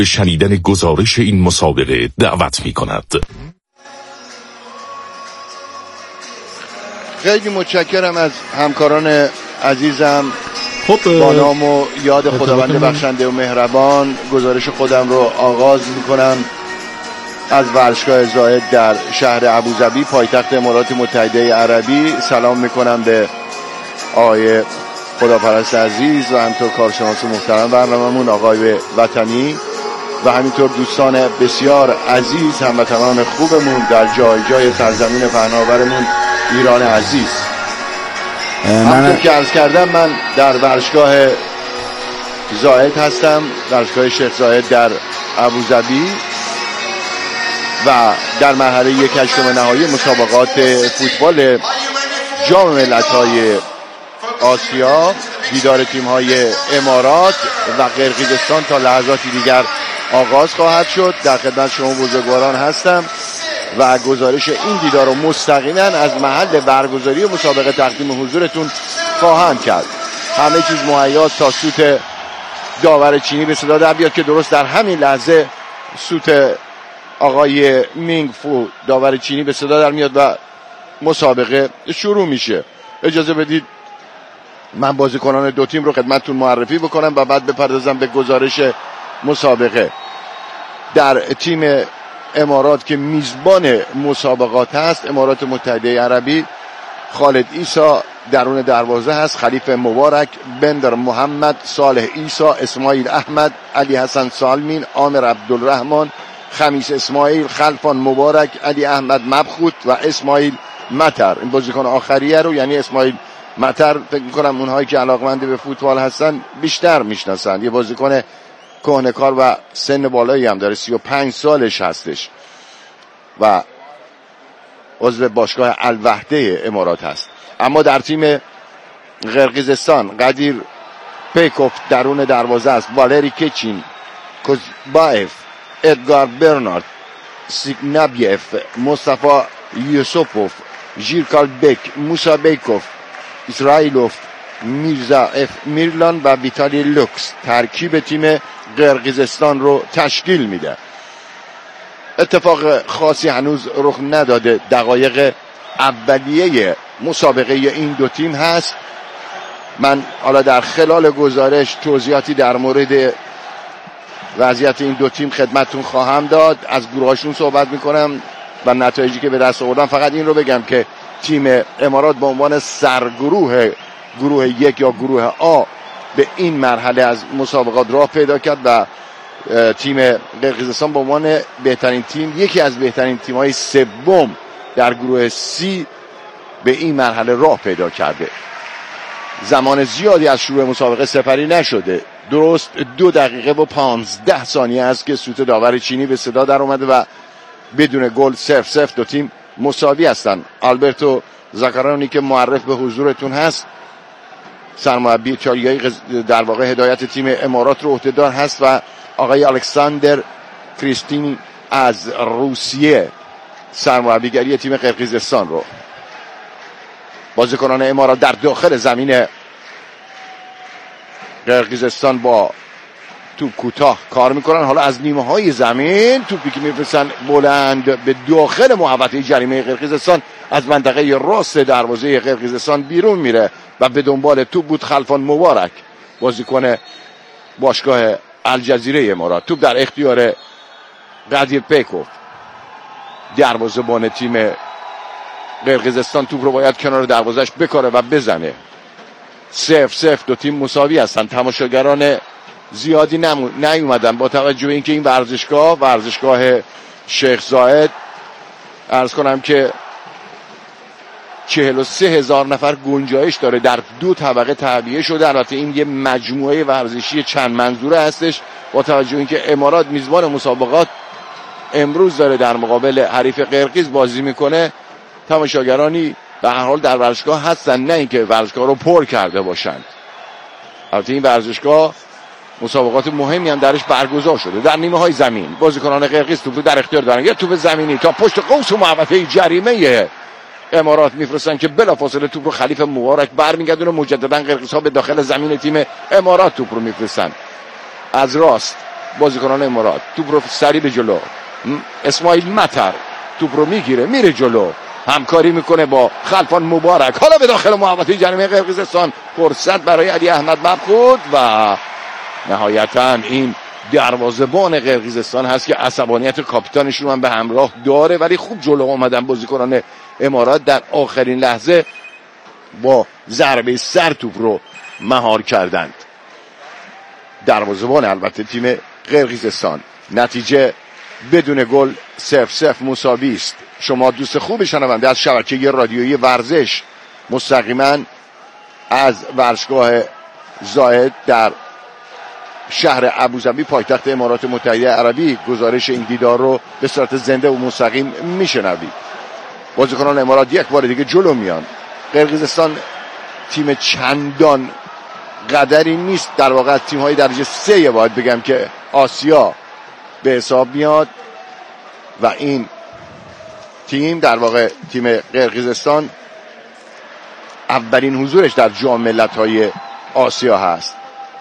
به شنیدن گزارش این مسابقه دعوت می‌کند. خیلی متشکرم از همکاران عزیزم. خب با نام و یاد خداوند بخشنده و مهربان گزارش خودم رو آغاز میکنم از ورزشگاه زاهد در شهر ابوظبی پایتخت امارات متحده عربی. سلام میکنم به آقای خداپرست عزیز و همینطور کارشناس محترم برنامه‌مون آقای وطنی و همینطور دوستان بسیار عزیز هموطنان خوبمون در جای جای سرزمین پهناورمون ایران عزیز. همونطور که عرض کردم من در ورزشگاه زاهد هستم، ورزشگاه شیخ زاهد در ابوظبی و در مرحله 1/8 نهایی مسابقات فوتبال جام ملت‌های آسیا دیدار تیم‌های امارات و قرقیزستان تا لحظاتی دیگر آغاز خواهد شد. در خدمت شما بزرگواران هستم و گزارش این دیدار رو مستقیما از محل برگزاری مسابقه تقدیم حضورتون خواهم کرد. همه چیز مهیاست تا سوت داور چینی به صدا در بیاد که درست در همین لحظه سوت آقای مینگ فو داور چینی به صدا در میاد و مسابقه شروع میشه. اجازه بدید من بازیکنان دو تیم رو خدمتتون معرفی بکنم و بعد بپردازم به گزارش مسابقه. در تیم امارات که میزبان مسابقات هست، امارات متحده عربی، خالد عیسی درون دروازه هست، خلیفه مبارک، بندر محمد، صالح عیسی، اسماعیل احمد، علی حسن سالمین، عامر عبدالرحمن، خمیس اسماعیل، خلفان مبارک، علی احمد مبخوت و اسماعیل مطر. این بازیکن آخریه رو یعنی اسماعیل مطر فکر میکنم اونهایی که علاقمند به فوتبال هستن بیشتر میشناسن. یه بازیکن کهنه‌کار و سن بالایی هم داره، 35 سالش هستش و عضو باشگاه الوحده امارات هست. اما در تیم قرقیزستان قدیر پیکوف درون دروازه است، والری کچین، کوزبایف، ادگار برنارد، سیگنابیف، مصطفی یوسفوف، ژیرکال بک، موسا بیکوف، اسرائیلوف، میرزاف میرلان و ویتالی لوکس ترکیب تیم قرقیزستان رو تشکیل میده. اتفاق خاصی هنوز رخ نداده، دقایق اولیه مسابقه این دو تیم هست. من حالا در خلال گزارش توضیحاتی در مورد وضعیت این دو تیم خدمتتون خواهم داد، از گروهاشون صحبت میکنم و نتایجی که به دست آوردن. فقط این رو بگم که تیم امارات به عنوان سرگروه گروه 1 یا گروه آ به این مرحله از مسابقات راه پیدا کرد و تیم قرقیزستان به عنوان بهترین تیم، یکی از بهترین تیم‌های سوم در گروه C به این مرحله راه پیدا کرده. زمان زیادی از شروع مسابقه سپری نشده، درست 2 دقیقه و 15 ثانیه است که سوت داور چینی به صدا در اومده و بدون گل 0-0 دو تیم مساوی هستند. آلبرتو زاکارانی که معرف به حضورتون هست، سرمربی ایتالیایی در واقع هدایت تیم امارات رو عهدهدار هست و آقای الکساندر کریستین از روسیه سرمربیگری تیم قرقیزستان رو. بازیکنان امارات در داخل زمین قرقیزستان با توپ کوتاه کار میکنن. حالا از نیمه های زمین توپی که میفرستن بلند به داخل محوطه جریمه قرقیزستان از منطقه راست دروازه قرقیزستان بیرون میره و به دنبال توپ بود خلفان مبارک بازیکن باشگاه الجزیره امارات. توپ در اختیار قدیر پیکوف دروازه‌بان تیم قرقیزستان. توپ رو باید کنار دروازه‌اش بکاره و بزنه. 0-0 دو تیم مساوی هستن. تماشاگران زیادی نیومدن با توجه به اینکه این ورزشگاه شیخ زاهد عرض کنم که 43,000 نفر گنجایش داره، در 2 طبقه تعبیه شده. البته این یه مجموعه ورزشی چند منظوره هستش با توجه به اینکه امارات میزبان مسابقات امروز داره در مقابل حریف قرقیز بازی میکنه. تماشاگرانی به هر حال در ورزشگاه هستن، نه اینکه ورزشگاه رو پر کرده باشند. البته این ورزشگاه مسابقات مهمی هم درش برگزار شده. در نیمه های زمین بازیکنان قرقیز توپ در اختیار دارن، یه توپ زمینی تا پشت قوس و محوطه جریمه امارات میفرستن که بلافاصله توپ رو خلیفه مبارک برمیگردونه. مجددا قرقیزها به داخل زمین تیم امارات توپ رو میفرستن. از راست بازیکنان امارات. توپ رو سریع به جلو، اسماعیل مطر توپ رو میگیره میره جلو، همکاری میکنه با خلفان مبارک. حالا به داخل محوطه جریمه قرقیزستان فرصت برای علی احمد مبخود و نهایتا این دروازه‌بان قرقیزستان هست که عصبانیت کاپیتانشون هم به همراه داره، ولی خوب جلو اومدن بازیکنان امارات در آخرین لحظه با ضربه سر توپ رو مهار کردند. دروازه‌بان البته تیم قرقیزستان. نتیجه بدون گل 0-0 مساوی است. شما دوست خوب شنونده از شبکه رادیویی ورزش مستقیما از ورزشگاه زاهد در شهر ابوظبی پایتخت امارات متحده عربی گزارش این دیدار رو به صورت زنده و مستقیم میشنوید. بازیکنان امارات یک بار دیگه جلو میان. قرقیزستان تیم چندان قدری نیست، در واقع تیم‌های درجه 3 باید بگم که آسیا به حساب میاد و این تیم در واقع تیم قرقیزستان اولین حضورش در جام ملت‌های آسیا هست.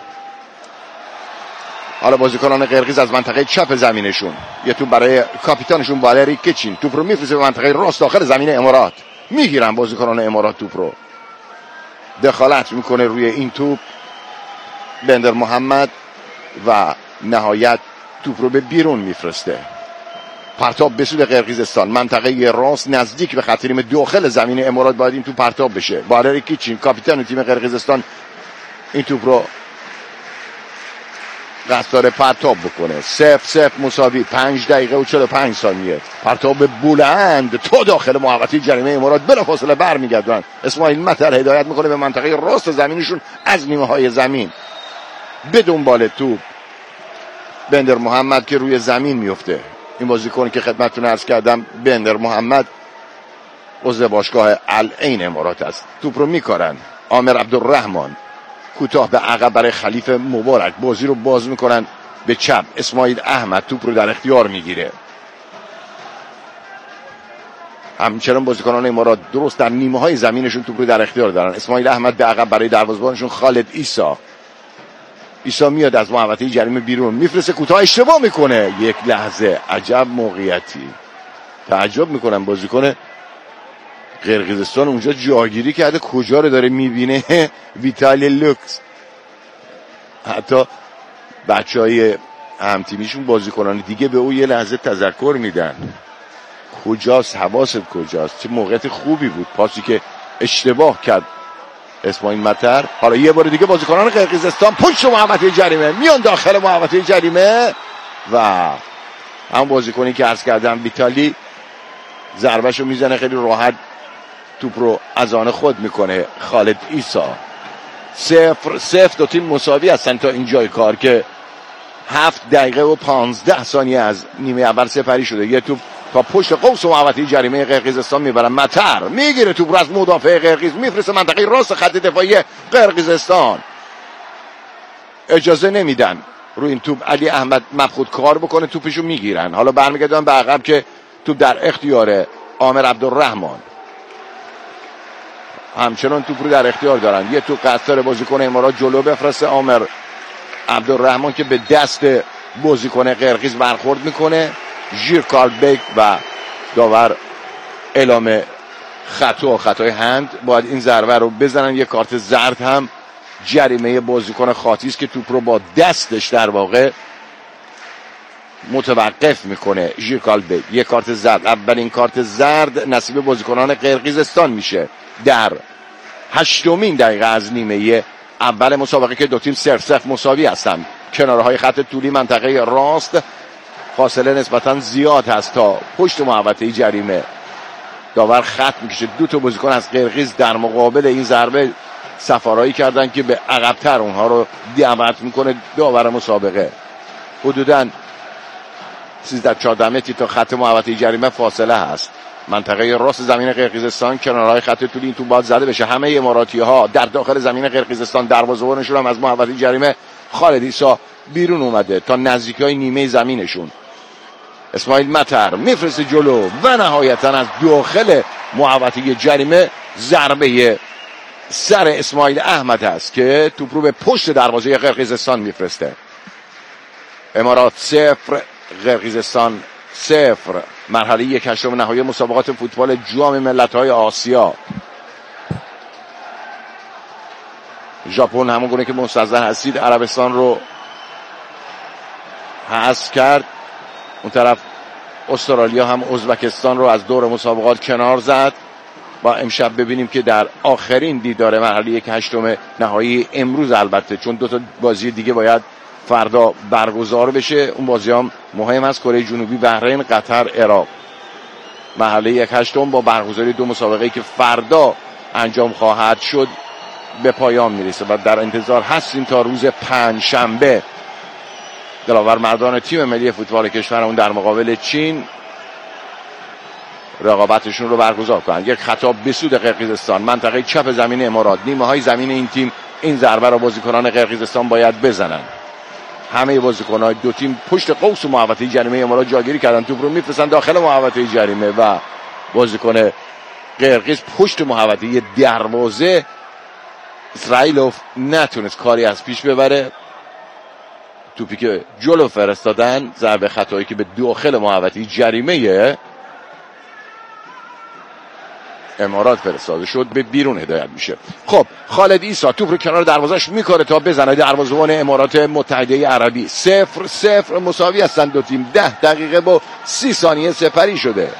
حالا بازیکنان قرقیز از منطقه چپ زمینشون یه توپ برای کاپیتانشون والری کچین، توپ رو میفرسته به منطقه راست داخل زمین امارات. میگیرن بازیکنان امارات توپ رو، دخالت میکنه روی این توپ بندر محمد و نهایت توپ رو به بیرون میفرسته. پرتاب به سوی قرقیزستان، منطقه راست نزدیک به خط نیمه داخل زمین امارات باید این توپ پرتاب بشه. والری کچین کاپیتان تیم قرقیزستان این توپ رو قصد داره پرتاب بکنه. 0-0 مساوی. 5 دقیقه و 45 ثانیه. پرتاب بلند تا داخل محوطه جریمه امارات بلافاصله برمیگردن. اسماعیل مطر هدایت میکنه به منطقه راست زمینشون از نیمه های زمین. به دنبال توپ بندر محمد که روی زمین میفته. این بازیکن که خدمتتون عرض کردم بندر محمد عضو باشگاه العین امارات است. توپ رو میکارن. عامر عبدالرحمن کوتاه به عقب برای خلیفه مبارک، بازی رو باز میکنن به چپ. اسماعیل احمد توپ رو در اختیار میگیره. همچنان بازیکنان امارات درست در نیمه های زمینشون توپ رو در اختیار دارن. اسماعیل احمد به عقب برای دروازه‌بانشون خالد عیسی میاد از محوطه جریمه بیرون، میفرسته کوتاه، اشتباه میکنه. یک لحظه عجب موقعیتی، تعجب میکنم بازیکن قرقیزستان اونجا جاگیری کرده، کجا رو داره میبینه؟ ویتالی لوکس. حتی بچهای همتیمیشون بازیکنان دیگه به او یه لحظه تذکر میدن کجاست، حواست کجاست. چه موقعیت خوبی بود، پاسی که اشتباه کرد اسماعیل مطر. حالا یه بار دیگه بازیکنان قرقیزستان پشت محوطه جریمه میان داخل محوطه جریمه و هم بازیکنی که عرض کردم ویتالی ضربهشو میزنه خیلی راحت، توپ رو از آن خود میکنه خالد عیسی. 0-0 دو تیم مساوی هستن تا اینجای کار که 7 دقیقه و 15 ثانیه از نیمه اول سپری شده. یه توپ تا پشت قوس محوطه جریمه قرقیزستان میبرن. مطر میگیره توپ رو از مدافع قرقیز میفرسته منطقه راست خط دفاعی قرقیزستان. اجازه نمیدن روی این توپ علی احمد مبخود کار بکنه، توپشو میگیرن. حالا برمیگردن به عقب که توپ در اختیار عامر عبدالرحمن. همچنان توپ رو در اختیار دارن. یه توپ قطار بازیکن امارات جلو بفرسته. عامر عبدالرحمن که به دست بازیکن قرقیز برخورد میکنه. ژیر کالبک و داور اعلام خطای هند، باید این ضربه رو بزنن. یه کارت زرد هم جریمه بازیکن خاطیس که توپ رو با دستش در واقع متوقف میکنه. ژیر کالبک یه کارت زرد، اولین کارت زرد نصیب بازیکنان قرقیزستان میشه در 8مین دقیقه از نیمه اول مسابقه که دو تیم 0-0 مساوی هستن. کنارهای خط طولی منطقه راست فاصله نسبتا زیاد هست تا پشت محوطه جریمه. داور خط میکشه. دو تا بازیکن از قرقیز در مقابل این ضربه سفارایی کردن که به عقب‌تر اونها رو دعوت میکنه داور مسابقه. حدوداً 13-14 متری تا خط محوطه جریمه فاصله هست. منطقه راست زمین قرقیزستان، کنارهای خط طولی این توپ باید زده بشه. همه اماراتی‌ها در داخل زمین قرقیزستان، دروازه‌بانشون هم از محوطه جریمه خالد عیسی بیرون اومده تا نزدیکی‌های نیمه زمینشون. اسماعیل مطر میفرسته جلو و نهایتا از داخل محوطه جریمه ضربه سر اسماعیل احمد هست که توپ رو به پشت دروازه قرقیزستان میفرسته. امارات 0 قرقیزستان 0. مرحله 1/8 نهایی مسابقات فوتبال جام ملت‌های آسیا. ژاپن همون گونه که مستحضر هستید عربستان رو حذف کرد. اون طرف استرالیا هم ازبکستان رو از دور مسابقات کنار زد. با امشب ببینیم که در آخرین دیدار مرحله 1/8 نهایی امروز، البته چون 2 بازی دیگه باید فردا برگزار بشه، اون بازی هم مهم است. کره جنوبی، بحرین، قطر، عراق. مرحله 1/8 با برگزاری 2 مسابقه‌ای که فردا انجام خواهد شد به پایان میرسه و در انتظار هستیم تا روز پنجشنبه دلاور مردان تیم ملی فوتبال کشورمون در مقابل چین رقابتشون رو برگزار کنند. یک خطاب به سود قرقیزستان، منطقه چپ زمین امارات، نیمه های زمین این تیم. این ضربه را بازیکنان قرقیزستان باید بزنن. همه بازیکنان دو تیم پشت قوس محوطه جریمه امارات جاگیری کردن، توپ رو میفرستن داخل محوطه جریمه و بازیکن قرقیز پشت محوطه دروازه اسرائیلوف نتونست کاری از پیش ببره. توپی که جلو فرستادن، ضربه خطایی که به داخل محوطه جریمه امارات فرستاده شد، به بیرون هدایت میشه. خب خالد عیسی توپ رو کنار دروازش میکنه تا بزنه. دروازه‌بان امارات متحده عربی. 0-0 مساوی هستن دو تیم. 10 دقیقه با 30 ثانیه سپری شده.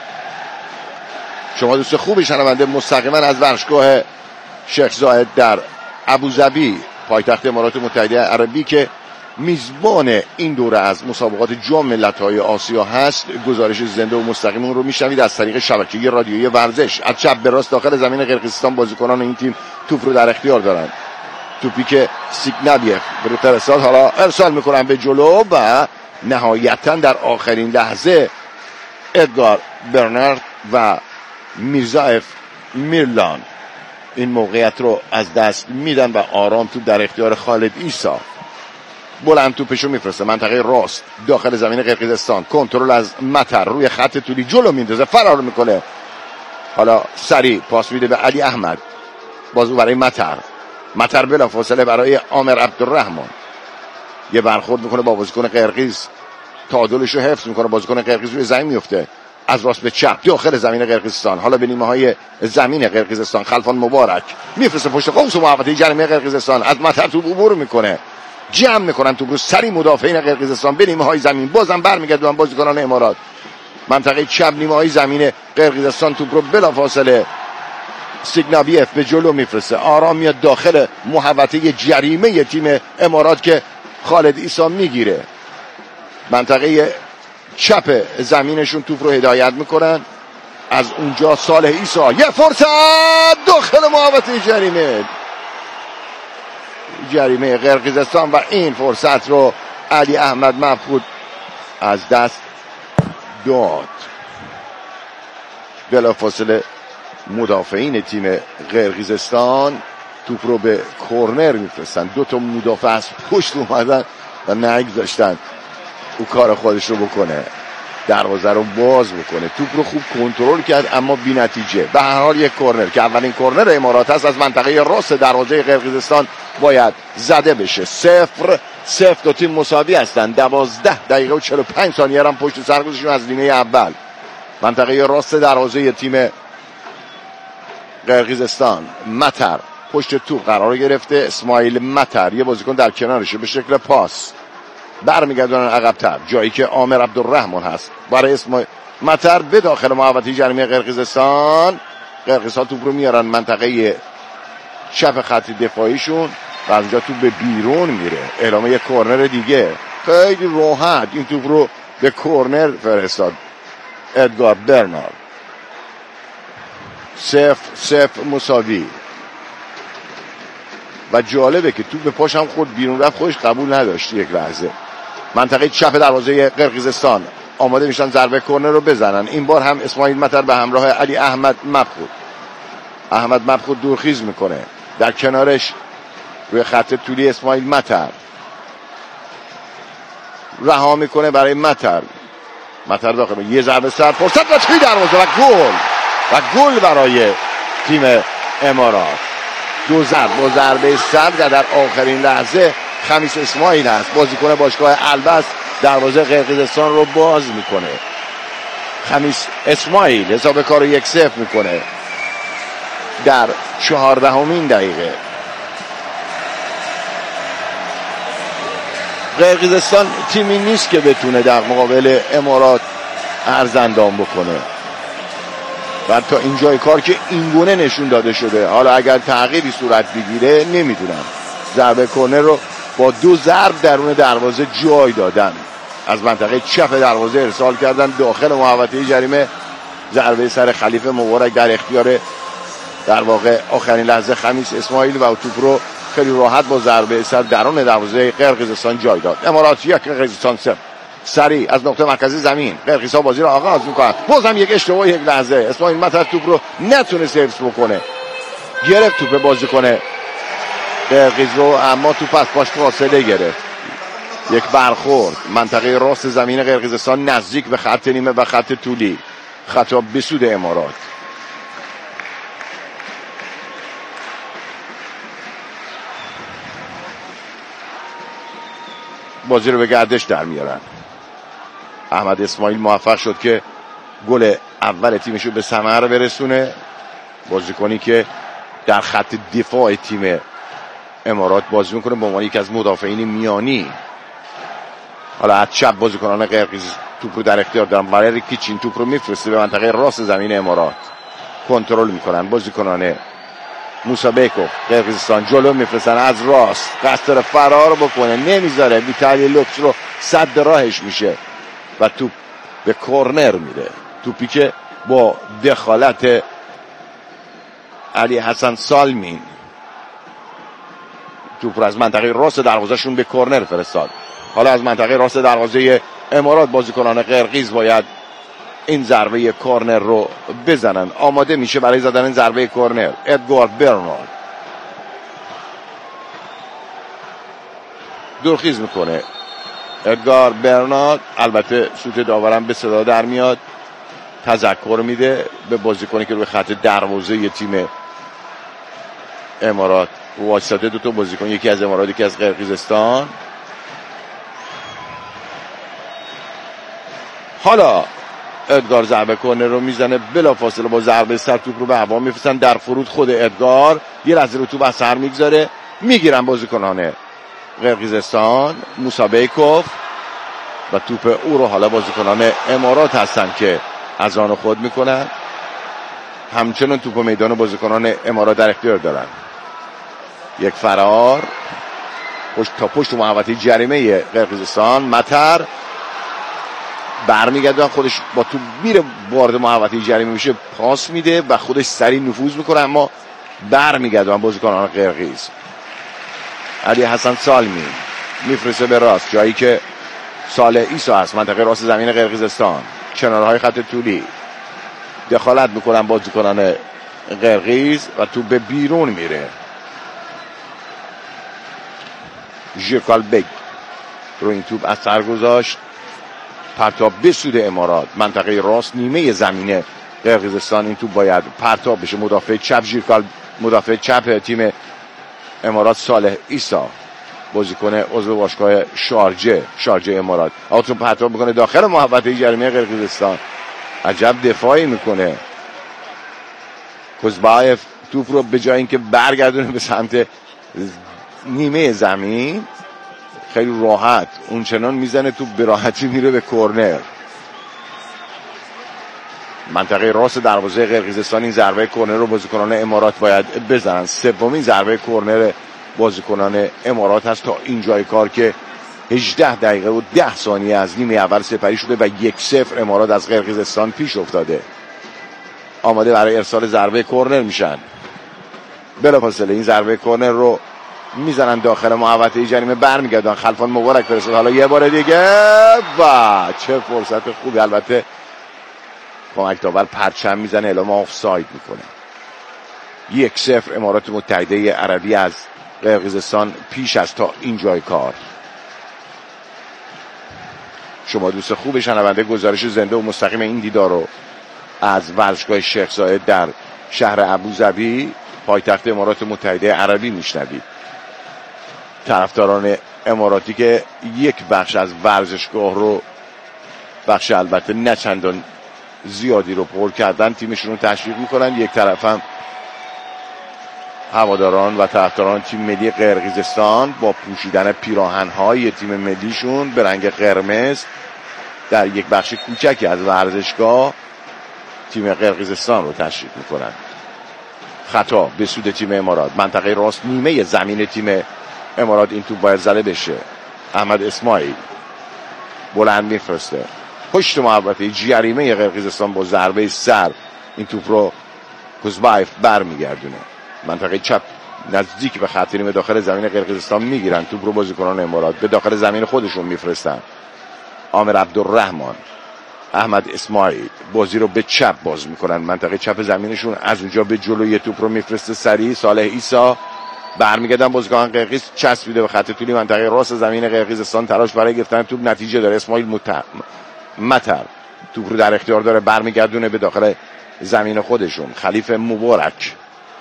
شما دوست خوبی شنونده مستقیما از ورزشگاه شیخ زاید در ابوظبی پایتخت امارات متحده عربی که میزبان این دوره از مسابقات جام ملت‌های آسیا هست، گزارش زنده و مستقیم اون رو میشنوید از طریق شبکه رادیویی ورزش. از چپ به راست داخل زمین قرقیزستان بازیکنان این تیم توپ رو در اختیار دارن. توپی که سیگنابیف به فرستاد، حالا ارسال میکنن به جلو و نهایتا در آخرین لحظه ادگار برنارد و میرزایف میرلان این موقعیت رو از دست میدن و آرام توپ در اختیار خالد عیسی. بلند توپشو میفرسته منطقه راست داخل زمین قرقیزستان. کنترل از مطر روی خط طولی جلو میندازه، فرار میکنه. حالا سریع پاس میده به علی احمد، بازو برای مطر بلافاصله برای عامر عبدالرحمن. یه برخورد میکنه با بازیکن قرقیز، تعادلش رو حفظ میکنه. بازیکن قرقیز روی زمین میفته از راست به چپ داخل زمین قرقیزستان. حالا به نیمه های زمین قرقیزستان خلفان مبارک میفرسته پشت قوس محوطه جریمه قرقیزستان. از مطر توپ عبور میکنه، جمع میکنن توپ رو. سری مدافعین قرقیزستان به نیمه های زمین، بازم برمیگردن بازیکنان امارات. منطقه چپ نیمه های زمین قرقیزستان توپ رو بلافاصله سیگنابیف به جلو میفرسته. آرام میاد داخل محوطه جریمه تیم امارات که خالد عیسی میگیره. منطقه چپ زمینشون توپ رو هدایت میکنن. از اونجا صالح عیسی، یه فرصت داخل محوطه جریمه قرقیزستان و این فرصت رو علی احمد مفقود از دست داد. بلافاصله مدافعین تیم قرقیزستان توپ رو به کورنر میفرستن. 2 مدافع از پشت اومدن و نگذاشتن او کار خودش رو بکنه، دروازه رو باز بکنه. توپ رو خوب کنترل کرد اما بی نتیجه. به هر حال یک کورنر که اولین کورنر امارات هست از منطقه راست دروازه قرقیزستان باید زده بشه. 0-0 دو تیم مساوی هستن. 12 دقیقه و 45 ثانیه هم پشت سر گذاشتن از نیمه اول. منطقه راست دروازه تیم قرقیزستان، مطر پشت توپ قرار گرفته. اسماعیل مطر یه بازیکن در کنارشه به شکل پاس، برمیگردونن عقب‌تر جایی که عامر عبدالرحمن هست برای اسماعیل مطر به داخل محوطه جریمه قرقیزستان. قرقیزستان توپ رو میارن منطقه چپ خط دفاعیشون و از اونجا توپ به بیرون میره. اعلام یک کورنر دیگه. خیلی راحت این توپ رو به کورنر فرستاد ادگار برنارد. 0-0 مساوی. و جالبه که توپ به پاش هم خود بیرون رفت، خودش قبول نداشت. یک لحظه منطقه چپ دروازه قرقیزستان آماده میشن ضربه کورنر رو بزنن. این بار هم اسماعیل مطر به همراه علی احمد مفقود دورخیز میکنه. در کنارش روی خط طولی اسماعیل مطر رها میکنه برای مطر داخل یه ضربه سر، فرصت و توی دروازه و گل برای تیم امارات. 2 ضربه با ضربه سر در آخرین لحظه خمیس اسماعیل است، بازیکن باشگاه البس دروازه قرقیزستان رو باز میکنه. خمیس اسماعیل حساب کار رو 1-0 میکنه در 14مین دقیقه. قرقیزستان تیمی نیست که بتونه در مقابل امارات ارزندام بکنه و تا اینجای کار که اینگونه نشون داده شده. حالا اگر تغییری صورت بگیره نمیدونم. ضربه کرنر رو با 2 ضرب درون دروازه جای دادن، از منطقه چپ دروازه ارسال کردن داخل محوطه جریمه. ضربه سر خلیفه مبارک در اختیار در واقع آخرین لحظه خمیس اسماعیل و توپ رو خیلی راحت با ضربه سر درون دروازه قرقیزستان جای داد. امارات 1 قرقیزستان 0. سریع از نقطه مرکزی زمین قرقیزها بازی رو آغاز میکنن. بازم یک اشتباه یک لحظه اسماعیل مطر توپ رو نتونه سیرس بکنه، گرفت توپ بازی کنه قرقیز رو، اما توپ از پاش فاصله گرفت. یک برخورد منطقه راست زمین قرقیزستان نزدیک به خط نیمه و خط طولی، خطا به سود امارات. بازی رو به گردش در میارن. احمد اسماعیل موفق شد که گل اول تیمشو به ثمر برسونه. بازیکنی که در خط دفاع تیم امارات بازی میکنه به عنوان یکی از مدافعین میانی. حالا از چپ بازیکنان قرقیز توپ رو در اختیار دارن. برای کیچین توپ رو میفرسته به منطقه راست زمین امارات، کنترل میکنن بازیکنان موسی بیکوف. قرقیزستان جلو میفرستن از راست، قصد داره فرار بکنه نمیذاره، ویتالی لوکس رو صد راهش میشه و توپ به کورنر میره. توپی که با دخالت علی حسن سالمین توپ رو از منطقه راست دروازه‌شون به کورنر فرستاد. حالا از منطقه راست دروازه امارات بازیکنان قرقیز باید این ضربه کورنر رو بزنن. آماده میشه برای زدن این ضربه کورنر ادگار برنارد. دورخیز میکنه ادگار برنارد. البته سوت داورم به صدا در میاد، تذکر میده به بازیکنی که روی خط دروازه تیم امارات واسطه. 2 تا بازیکن، یکی از امارات یکی از قرقیزستان. حالا ادگار ضربه کورنر رو میزنه، بلافاصله با ضربه سر توپ رو به هوا میفرستن. در فرود خود ادگار یه لحظه رو توپ از سر میگذاره، میگیرن بازیکنان قرقیزستان موسی بیکوف و توپ او رو حالا بازیکنان امارات هستن که از آن خود میکنن. همچنان توپ میدان بازیکنان امارات در اختیار دارن. یک فرار تا پشت محوطه جریمه قرقیزستان. مطر برمیگرده، خودش با تو میره وارد محوطه جریمه میشه، پاس میده و خودش سریع نفوذ میکنه، اما برمیگرده بازیکنان قرقیز. علی حسن سالمی میفرسته به راست، جایی که صالح عیسی هست، منطقه راست زمین قرقیزستان، کنارهای خط طولی دخالت میکنن بازیکنان قرقیز و تو به بیرون میره. ژیرکال بگ رو این توپ از سر گذاشت، پرتاب به سود امارات، منطقه راست نیمه زمینه قرقیزستان. این توپ باید پرتاب بشه. مدافع چپ ژیرکال، مدافع چپ تیم امارات صالح عیسی، بازیکن عضو باشگاه شارجه امارات، توپ پرتاب میکنه داخل محوطه جریمه قرقیزستان. عجب دفاعی میکنه کوزبایف. توپ رو به جای اینکه برگردونه به سمت نیمه زمین، خیلی راحت اونچنان میزنه توپ به راحتی میره به کورنر. منطقه راست دروازه قرقیزستان این ضربه کورنر رو بازیکنان امارات باید بزنن. 3مین ضربه کورنر بازیکنان امارات هست تا اینجای کار که 18 دقیقه و 10 ثانیه از نیمه اول سپری شده و 1-0 امارات از قرقیزستان پیش افتاده. آماده برای ارسال ضربه کورنر میشن. بلافاصله این ضربه کورنر رو میزنن داخل محوطه جریمه، برمیگردن. خلفان مبارک فرستاد حالا یه بار دیگه و چه فرصت خوبی. البته کمک داور پرچم میزنه، اعلام آفساید میکنه. 1-0 امارات متحده عربی از قرقیزستان پیش از تا اینجای کار. شما دوست خوب شنونده گزارش زنده و مستقیم این دیدار رو از ورزشگاه شیخ زاید در شهر ابوظبی پایتخت امارات متحده عربی میشنوید. طرفداران اماراتی که یک بخش از ورزشگاه رو، بخش البته نه چندان زیادی رو پر کردن، تیمشون رو تشویق میکنن. یک طرف هم هواداران و طرفداران تیم ملی قرقیزستان با پوشیدن پیراهن‌های تیم ملیشون به رنگ قرمز در یک بخش کوچکی از ورزشگاه تیم قرقیزستان رو تشویق میکنن. خطا به سود تیم امارات، منطقه راست نیمه زمین تیم امارات این توپ باید زده بشه. احمد اسماعیل بلند میفرسته پشت محوطه جریمه قرقیزستان، با ضربه سر این توپ رو کوزبایف برمیگردونه. منطقه چپ نزدیک به خط نیمه داخل زمین قرقیزستان میگیرن توپ رو بازیکنان امارات به داخل زمین خودشون میفرستن. عامر عبدالرحمن، احمد اسماعیل بازی رو به چپ باز میکنن، منطقه چپ زمینشون، از اونجا به جلوی توپ رو میفرسته سریع صالح عیسی، برمیگردن بازیکن قرقیز چسبیده به خط طولی منطقه راست زمین قرقیزستان، تلاش برای گرفتن توپ نتیجه داره. اسماعیل مطر توپ رو در اختیار داره، برمیگردونه به داخل زمین خودشون. خلیفه مبارک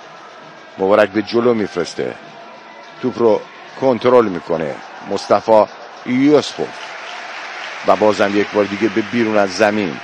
به جلو میفرسته، توپ رو کنترل میکنه مصطفی یوسفوف و بازم یک بار دیگه به بیرون از زمین.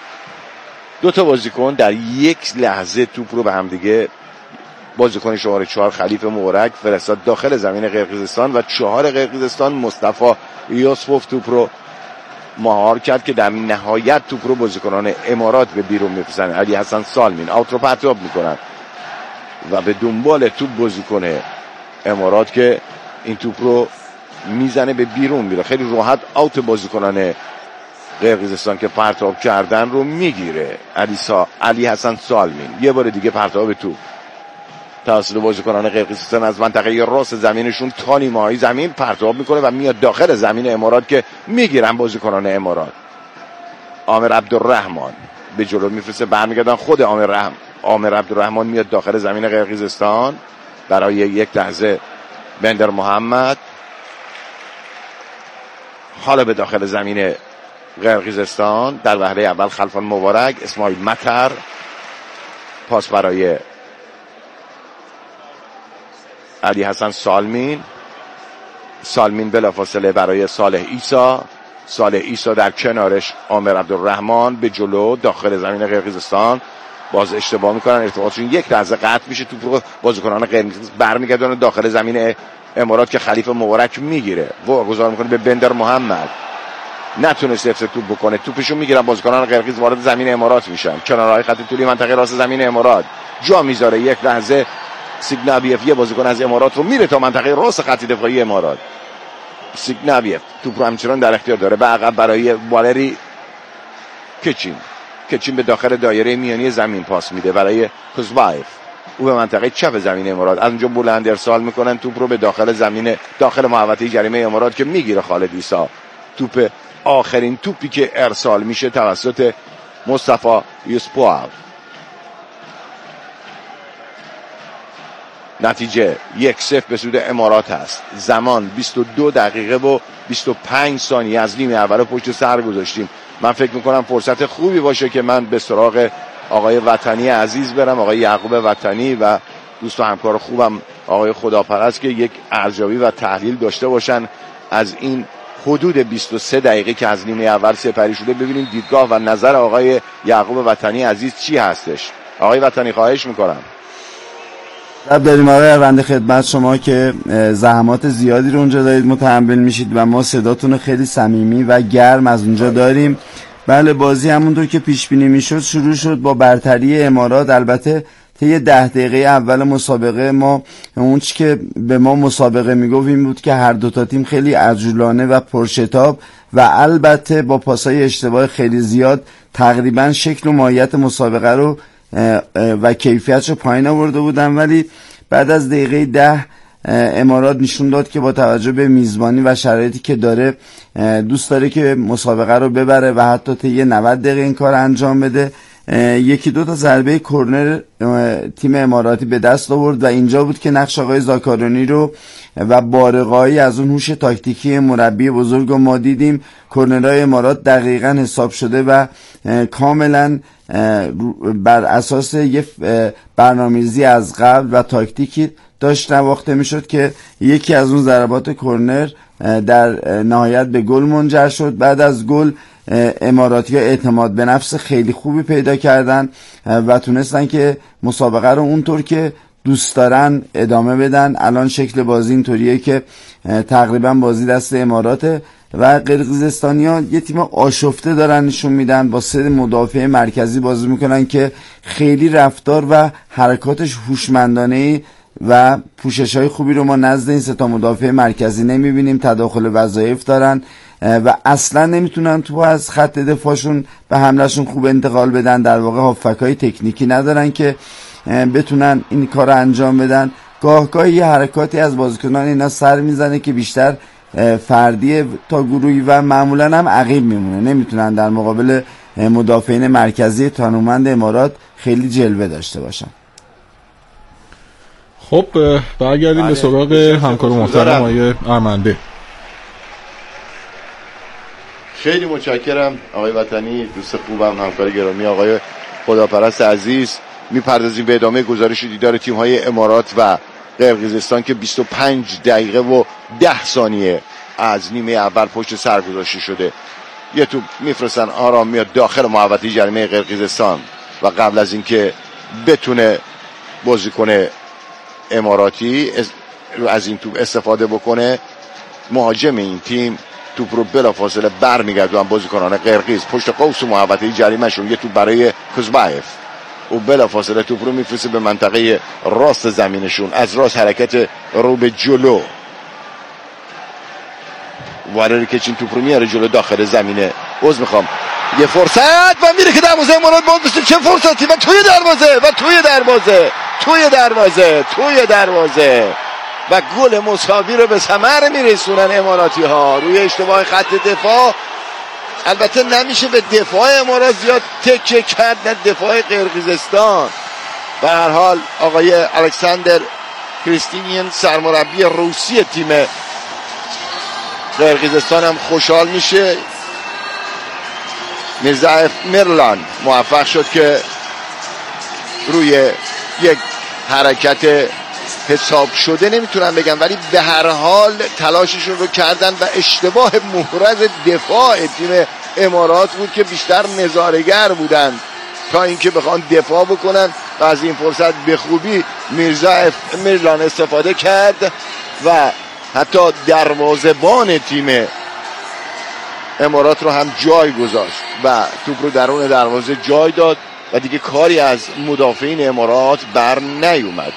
دو تا بازیکن در یک لحظه توپ رو به هم دیگه، بازیکن شماره 4 خلیفه مبارک فرستاد داخل زمین قرقیزستان و 4 قرقیزستان مصطفی یوسفوف توپ رو مهار کرد که در نهایت توپ رو بازیکنان امارات به بیرون میفرستن. علی حسن سالمین آوت رو پرتاب میکنن و به دنبال توپ بازیکن امارات که این توپ رو میزنه به بیرون میره. خیلی راحت آوت بازیکنان قرقیزستان که پرتاب کردن رو میگیره. علی حسن سالمین یه بار دیگه پرتاب توپ توسط بازیکنان قرقیزستان از منطقه راست زمینشون تا نیمه‌های زمین پرتاب میکنه و میاد داخل زمین امارات که میگیرن بازیکنان امارات. عامر عبدالرحمن به جلو میفرسته، برمیگردن خود عامر عبدالرحمن میاد داخل زمین قرقیزستان برای یک لحظه بندر محمد، حالا به داخل زمین قرقیزستان در وهله اول خلفان مبارک، اسماعیل مطر، پاس برای علی حسن سالمین بلافاصله برای صالح عیسی در کنارش عامر عبدالرحمن به جلو داخل زمین قرقیزستان، باز اشتباه میکنن، ارتباطشون یک لحظه قطع میشه، توپ رو بازیکنان قرقیز برمیگردن داخل زمین امارات که خلیفه مبارک میگیره، واگذار میکنه به بندر محمد، نتونست حفظ توپ بکنه، توپشو میگیرن بازیکنان قرقیز، وارد زمین امارات میشن، کنارهای خط طولی منطقه راست زمین امارات جا میذاره یک لحظه سیگنابیف، یه بازیکن از امارات رو میره تا منطقه راست خط دفاعی امارات. سیگنابیف توپ رو همچنان در اختیار داره، به عقب برای والری کچین به داخل دایره میانی زمین پاس میده برای کوزبایف، او به منطقه چپ زمین امارات، از اونجا بلند ارسال میکنن توپ رو به داخل زمین، داخل محوطه جریمه امارات که میگیره خالد عیسی. توپ آخرین توپی که ارسال میشه توسط مصطفی یوسفوف. نتیجه 1-0 به سود امارات هست. زمان 22 دقیقه و 25 ثانیه از نیمه اول پشت سر گذاشتیم. من فکر میکنم فرصت خوبی باشه که من به سراغ آقای وطنی عزیز برم، آقای یعقوب وطنی و دوست و همکار خوبم آقای خداپرست که یک ارزیابی و تحلیل داشته باشن از این حدود 23 دقیقه که از نیمه اول سپری شده. ببینیم دیدگاه و نظر آقای یعقوب وطنی عزیز چی هستش. آقای وطنی خواهش میکنم. داریم آقای اروند خدمت شما که زحمات زیادی رو اونجا دارید متحمل میشید و ما صداتون خیلی صمیمی و گرم از اونجا داریم. بله، بازی همونطور که پیش بینی میشد شروع شد با برتری امارات. البته طی 10 دقیقه اول مسابقه ما اون چی که به ما مسابقه میگفت این بود که هر دو تا تیم خیلی عجولانه و پرشتاب و البته با پاسای اشتباه خیلی زیاد تقریبا شکل و ماهیت مسابقه رو و کیفیتش رو پایین آورده بودن. ولی بعد از دقیقه 10 امارات نشون داد که با توجه به میزبانی و شرایطی که داره دوست داره که مسابقه رو ببره و حتی طی 90 دقیقه این کار انجام بده. یکی دو تا ضربه کرنر تیم اماراتی به دست آورد و اینجا بود که نقش آقای زاکارانی رو و بارقایی از اون هوش تاکتیکی مربی بزرگ رو ما دیدیم. کرنرهای امارات دقیقاً حساب شده و کاملاً بر اساس یه برنامه‌ریزی از قبل و داشت نواخته میشد که یکی از اون ضربات کرنر در نهایت به گل منجر شد. بعد از گل اماراتی‌ها اعتماد به نفس خیلی خوبی پیدا کردن و تونستن که مسابقه رو اونطور که دوست دارن ادامه بدن. الان شکل بازی اینطوریه که تقریبا بازی دست اماراته و قرقیزستانی‌ها یه تیم آشفته دارن نشون میدن، با 3 مدافع مرکزی بازی میکنن که خیلی رفتار و حرکاتش هوشمندانه‌ای و پوشش‌های خوبی رو ما نزد این 3 مدافع مرکزی نمیبینیم. تداخل وظایف دارن و اصلا نمیتونن تو از خط دفاعشون به حملهشون خوب انتقال بدن. در واقع هافکای تکنیکی ندارن که بتونن این کار رو انجام بدن. گاهگاه یه حرکاتی از بازیکنان اینا سر میزنه که بیشتر فردی تا گروهی و معمولا هم عقیب میمونه، نمیتونن در مقابل مدافعین مرکزی تانومند امارات خیلی جلوه داشته باشن. خب برگردیم به سراغ همکار محترم آقای ارمنده. خیلی متشکرم آقای وطنی، دوست خوبم، همکار گرامی آقای خداپرست عزیز. میپردازیم به ادامه گزارش دیدار تیم‌های امارات و قرقیزستان که 25 دقیقه و 10 ثانیه از نیمه اول پشت سر گذاشته شده. یه توپ میفرستن آرام میاد داخل محوطه جریمه قرقیزستان و قبل از اینکه بتونه بازیکن اماراتی از این توپ استفاده بکنه، مهاجم این تیم توپ رو بلافاصله برمیگردونن بازیکنان قرقیز پشت قوس محوطه جریمه شون. یه توپ برای کوزبایف و بلافاصله توپ رو میفرسته به منطقه راست زمینشون، از راست حرکت رو به جلو، وارد کچین توپ رو میاره جلو داخل زمینه. میخوام یه فرصت و میره که دروازه امارات باز بشه. چه فرصتی و توی دروازه و گل مساوی رو به ثمر میرسونن اماراتی ها روی اشتباه خط دفاع. البته نمیشه به دفاع امارات زیاد تکیه کرد، نه دفاع قرقیزستان. به هر حال آقای الکساندر کریستینین سرمربی روسی تیم قرقیزستان هم خوشحال میشه. میرزایف میرلان موفق شد که روی یک حرکت حساب شده نمیتونم بگم، ولی به هر حال تلاششون رو کردن و اشتباه محرز دفاع تیم امارات بود که بیشتر نظاره‌گر بودن تا اینکه بخوان دفاع بکنن و از این فرصت به خوبی میرزایف میرلان استفاده کرد و حتی دروازه‌بان تیم امارات رو هم جای گذاشت و توپ رو درون دروازه جای داد و دیگه کاری از مدافعین امارات بر نیومد.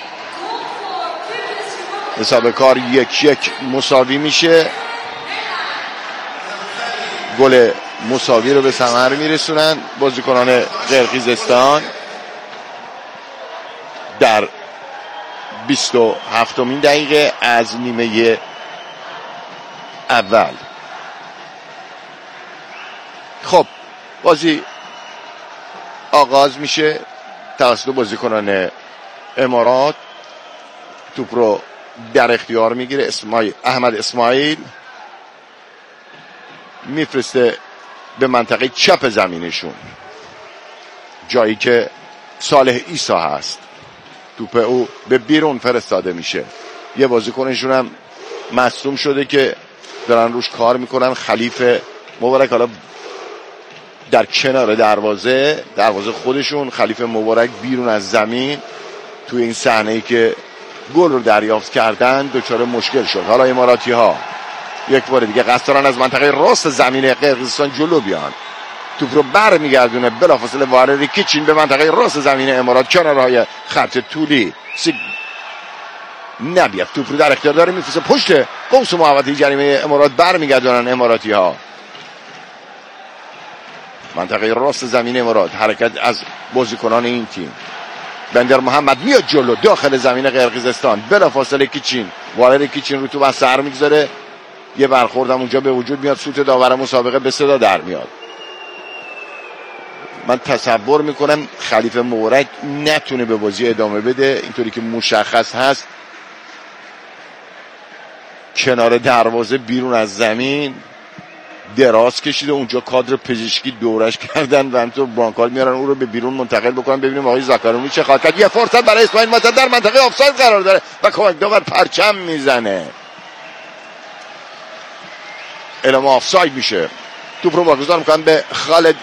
حساب کار 1-1 مساوی میشه. گل مساوی رو به ثمر میرسونن بازیکنان قرقیزستان در 27مین دقیقه از نیمه اول. خب بازی آغاز میشه توسط بازیکنان امارات. توپ رو در اختیار میگیره احمد اسماعیل، میفرسته به منطقه چپ زمینشون، جایی که صالح عیسی هست. توپ او به بیرون فرستاده میشه. یه بازیکنشون هم مصدوم شده که دارن روش کار میکنن، خلیفه مبارک. حالا در کنار دروازه خودشون خلیفه مبارک بیرون از زمین توی این صحنه‌ای که گل رو دریافت کردن دچار مشکل شد. حالا اماراتی ها یک بار دیگه قصد دارن از منطقه راست زمین قرقیزستان جلو بیان. توپ رو برمیگردونه بلافاصله وارد کیچین به منطقه راست زمین امارات، کنارهای خط طولی. نبیف توپ رو در اختیار داره، میفرسته پشت قوس محوطه جریمه امارات، برمیگردونن اماراتی ها منطقه راست زمین امارات. حرکت از بازیکنان این تیم. بندر محمد میاد جلو داخل زمین قرقیزستان، بلافاصله کیچین وارد کیچین رو تو بس سر میگذاره. یه برخوردم اونجا به وجود میاد، سوت داور مسابقه به صدا در میاد. من تصور میکنم خلیفه مبارک نتونه به بازی ادامه بده، اینطوری که مشخص هست کنار دروازه بیرون از زمین دراز کشیده، اونجا کادر پزشکی دورش کردن و همینطور برانکال میارن او رو به بیرون منتقل بکنن. ببینیم آقای زاکاروویچ چه خواهد کرد. یه فرصت برای اسماعیل ماتن در منطقه آفساید قرار داره و کمک داور پرچم میزنه، اعلام آفساید میشه. توپ رو واگذار میکنن به خالد